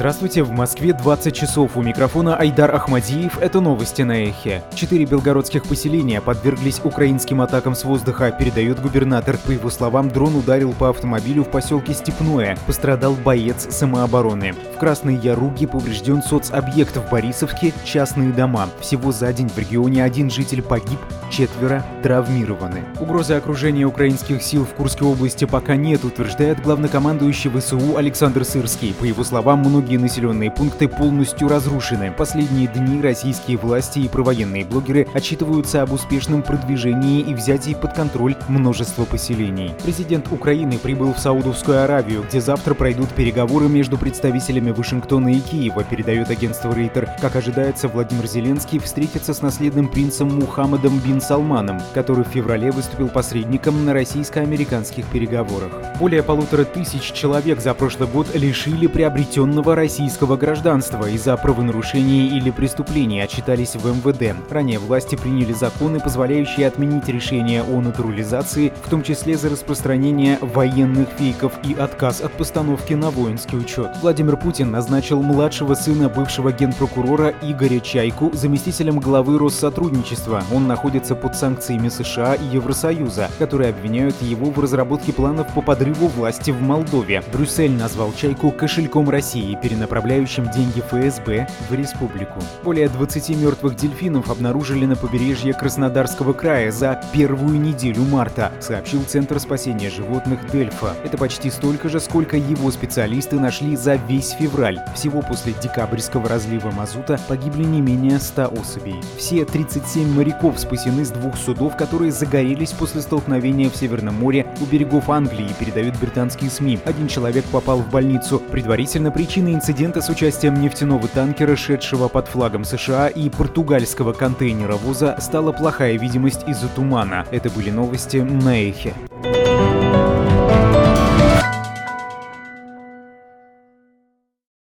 Здравствуйте, в Москве 20 часов. У микрофона Айдар Ахмадиев. Это новости на Эхе. 4 белгородских поселения подверглись украинским атакам с воздуха, передает губернатор. По его словам, дрон ударил по автомобилю в поселке Степное. Пострадал боец самообороны. В Красной Яруге поврежден соцобъект, в Борисовке частные дома. Всего за день в регионе 1 житель погиб, 4 травмированы. Угрозы окружения украинских сил в Курской области пока нет, утверждает главнокомандующий ВСУ Александр Сырский. По его словам, многие населенные пункты полностью разрушены. В последние дни российские власти и провоенные блогеры отчитываются об успешном продвижении и взятии под контроль множества поселений. Президент Украины прибыл в Саудовскую Аравию, где завтра пройдут переговоры между представителями Вашингтона и Киева, передает агентство Рейтер. Как ожидается, Владимир Зеленский встретится с наследным принцем Мухаммадом бин Салманом, который в феврале выступил посредником на российско-американских переговорах. Более 1500 человек за прошлый год лишили приобретенного российского гражданства из-за правонарушений или преступлений, отчитались в МВД. Ранее власти приняли законы, позволяющие отменить решения о натурализации, в том числе за распространение военных фейков и отказ от постановки на воинский учет. Владимир Путин назначил младшего сына бывшего генпрокурора Игоря Чайку заместителем главы Россотрудничества. Он находится под санкциями США и Евросоюза, которые обвиняют его в разработке планов по подрыву власти в Молдове. Брюссель назвал Чайку кошельком России, перенаправляющим деньги ФСБ в республику. Более 20 мертвых дельфинов обнаружили на побережье Краснодарского края за первую неделю марта, сообщил Центр спасения животных Дельфа. Это почти столько же, сколько его специалисты нашли за весь февраль. Всего после декабрьского разлива мазута погибли не менее 100 особей. Все 37 моряков спасены с 2 судов, которые загорелись после столкновения в Северном море у берегов Англии, передают британские СМИ. 1 человек попал в больницу. Предварительно причиной инцидента с участием нефтяного танкера, шедшего под флагом США, и португальского контейнеровоза стала плохая видимость из-за тумана. Это были новости на Эхе.